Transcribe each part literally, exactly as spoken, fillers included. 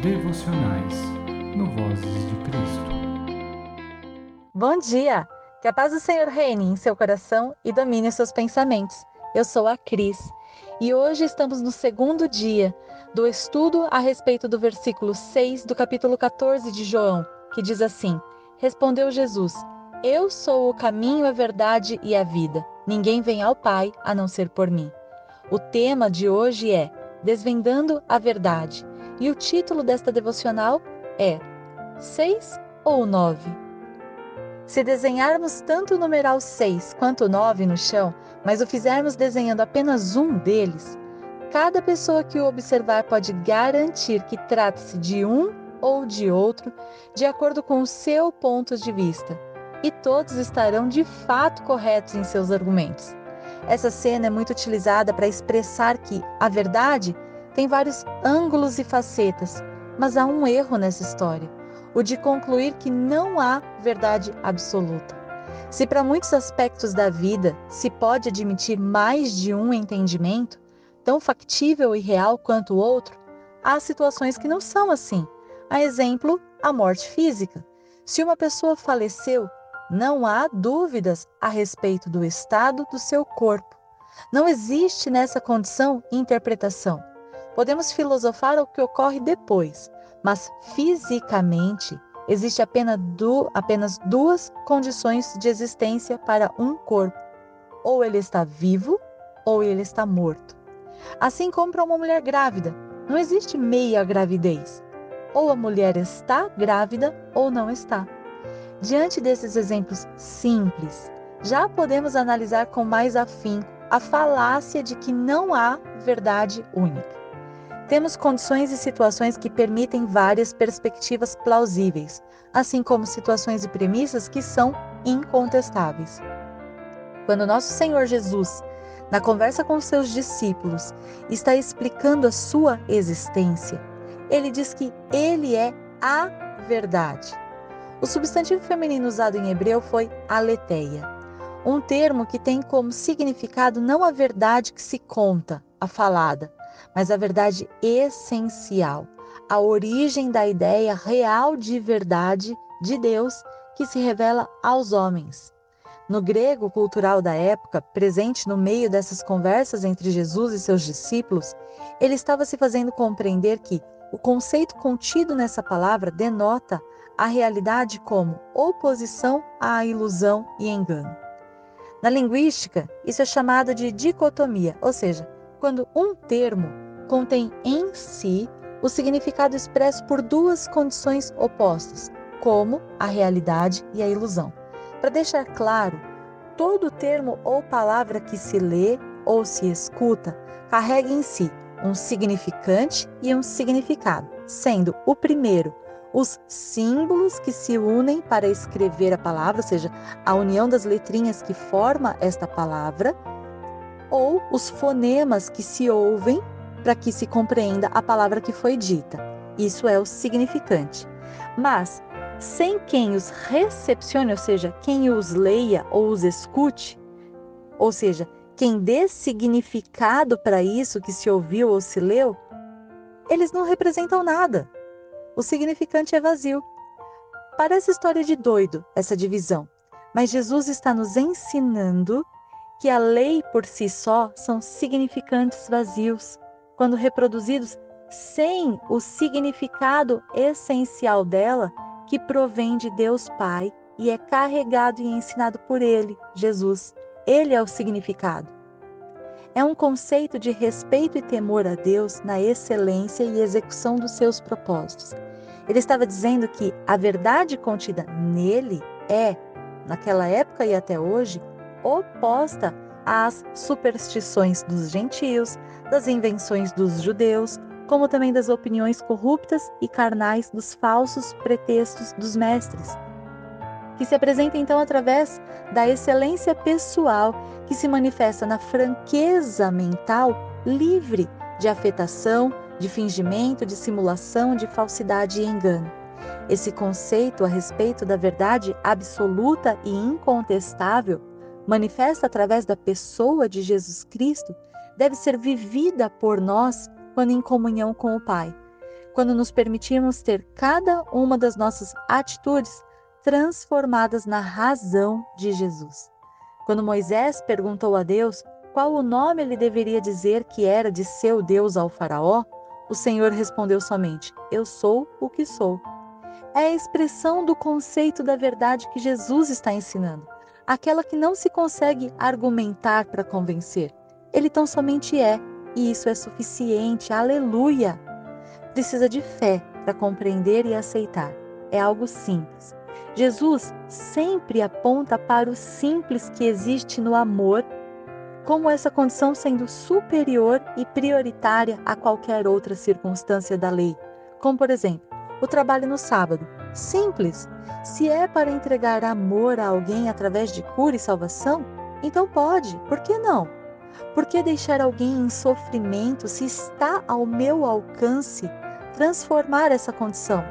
Devocionais no Vozes de Cristo. Bom dia! Que a paz do Senhor reine em seu coração e domine os seus pensamentos. Eu sou a Cris e hoje estamos no segundo dia do estudo a respeito do versículo seis do capítulo quatorze de João, que diz assim: Respondeu Jesus: Eu sou o caminho, a verdade e a vida. Ninguém vem ao Pai a não ser por mim. O tema de hoje é Desvendando a Verdade e o título desta devocional é Seis ou Nove? Se desenharmos tanto o numeral seis quanto o nove no chão, mas o fizermos desenhando apenas um deles, cada pessoa que o observar pode garantir que trata-se de um ou de outro, de acordo com o seu ponto de vista, e todos estarão de fato corretos em seus argumentos. Essa cena é muito utilizada para expressar que a verdade tem vários ângulos e facetas, mas há um erro nessa história: o de concluir que não há verdade absoluta. Se para muitos aspectos da vida se pode admitir mais de um entendimento, tão factível e real quanto o outro, há situações que não são assim. A exemplo, a morte física. Se uma pessoa faleceu, não há dúvidas a respeito do estado do seu corpo. Não existe nessa condição interpretação. Podemos filosofar o que ocorre depois, mas fisicamente existe apenas, du- apenas duas condições de existência para um corpo: ou ele está vivo ou ele está morto. Assim como para uma mulher grávida, não existe meia gravidez. Ou a mulher está grávida ou não está. Diante desses exemplos simples, já podemos analisar com mais afinco a falácia de que não há verdade única. Temos condições e situações que permitem várias perspectivas plausíveis, assim como situações e premissas que são incontestáveis. Quando nosso Senhor Jesus, na conversa com seus discípulos, está explicando a sua existência, ele diz que ele é a verdade. O substantivo feminino usado em hebreu foi aletheia, um termo que tem como significado não a verdade que se conta, a falada, mas a verdade essencial, a origem da ideia real de verdade de Deus que se revela aos homens. No grego cultural da época, presente no meio dessas conversas entre Jesus e seus discípulos, ele estava se fazendo compreender que o conceito contido nessa palavra denota a realidade como oposição à ilusão e engano. Na linguística, isso é chamado de dicotomia, ou seja, quando um termo contém em si o significado expresso por duas condições opostas, como a realidade e a ilusão. Para deixar claro, todo termo ou palavra que se lê ou se escuta carrega em si um significante e um significado, sendo o primeiro os símbolos que se unem para escrever a palavra, ou seja, a união das letrinhas que forma esta palavra, ou os fonemas que se ouvem para que se compreenda a palavra que foi dita. Isso é o significante. Mas, sem quem os recepcione, ou seja, quem os leia ou os escute, ou seja, quem dê significado para isso que se ouviu ou se leu, eles não representam nada. O significante é vazio. Parece história de doido essa divisão, mas Jesus está nos ensinando que a lei por si só são significantes vazios, quando reproduzidos sem o significado essencial dela, que provém de Deus Pai e é carregado e ensinado por Ele, Jesus. Ele é o significado. É um conceito de respeito e temor a Deus na excelência e execução dos seus propósitos. Ele estava dizendo que a verdade contida nele é, naquela época e até hoje, oposta às superstições dos gentios, das invenções dos judeus, como também das opiniões corruptas e carnais dos falsos pretextos dos mestres, que se apresenta então através da excelência pessoal que se manifesta na franqueza mental livre de afetação, de fingimento, de simulação, de falsidade e engano. Esse conceito a respeito da verdade absoluta e incontestável, manifesta através da pessoa de Jesus Cristo, deve ser vivida por nós quando em comunhão com o Pai. quando nos permitirmos ter cada uma das nossas atitudes transformadas na razão de Jesus. Quando Moisés perguntou a Deus qual o nome ele deveria dizer que era de seu Deus ao faraó, o Senhor respondeu somente: Eu sou o que sou. É a expressão do conceito da verdade que Jesus está ensinando, aquela que não se consegue argumentar para convencer. Ele tão somente é, e isso é suficiente, aleluia! Precisa de fé para compreender e aceitar. É algo simples. Jesus sempre aponta para o simples que existe no amor, como essa condição sendo superior e prioritária a qualquer outra circunstância da lei. Como, por exemplo, o trabalho no sábado. Simples. Se é para entregar amor a alguém através de cura e salvação, então pode. Por que não? Por que deixar alguém em sofrimento se está ao meu alcance transformar essa condição?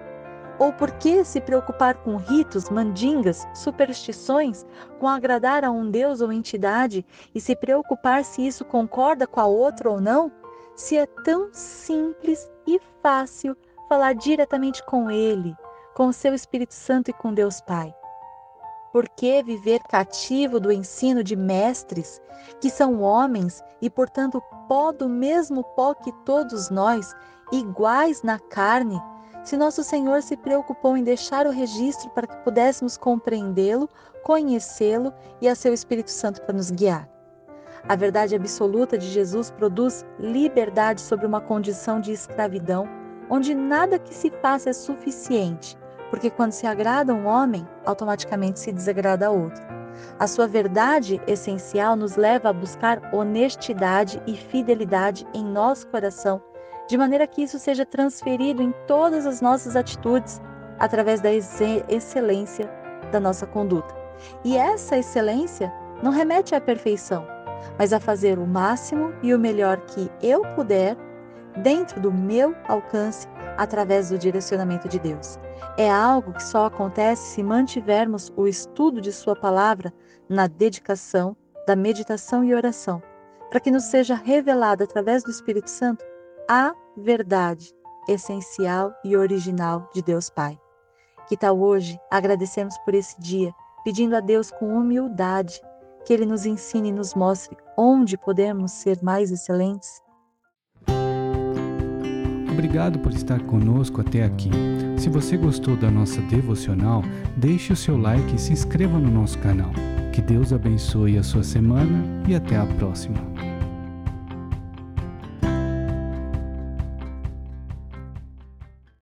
Ou por que se preocupar com ritos, mandingas, superstições, com agradar a um Deus ou entidade e se preocupar se isso concorda com a outra ou não, se é tão simples e fácil falar diretamente com Ele, com o seu Espírito Santo e com Deus Pai? Por que viver cativo do ensino de mestres, que são homens e, portanto, pó do mesmo pó que todos nós, iguais na carne, se nosso Senhor se preocupou em deixar o registro para que pudéssemos compreendê-lo, conhecê-lo e a seu Espírito Santo para nos guiar? A verdade absoluta de Jesus produz liberdade sobre uma condição de escravidão, onde nada que se faça é suficiente, porque quando se agrada um homem, automaticamente se desagrada a outro. A sua verdade essencial nos leva a buscar honestidade e fidelidade em nosso coração, de maneira que isso seja transferido em todas as nossas atitudes, através da ex- excelência da nossa conduta. E essa excelência não remete à perfeição, mas a fazer o máximo e o melhor que eu puder, dentro do meu alcance, através do direcionamento de Deus. É algo que só acontece se mantivermos o estudo de Sua palavra na dedicação da meditação e oração, para que nos seja revelada através do Espírito Santo a verdade essencial e original de Deus Pai. Que tal hoje agradecermos por esse dia, pedindo a Deus com humildade que Ele nos ensine e nos mostre onde podemos ser mais excelentes? Obrigado por estar conosco até aqui. Se você gostou da nossa devocional, deixe o seu like e se inscreva no nosso canal. Que Deus abençoe a sua semana e até a próxima.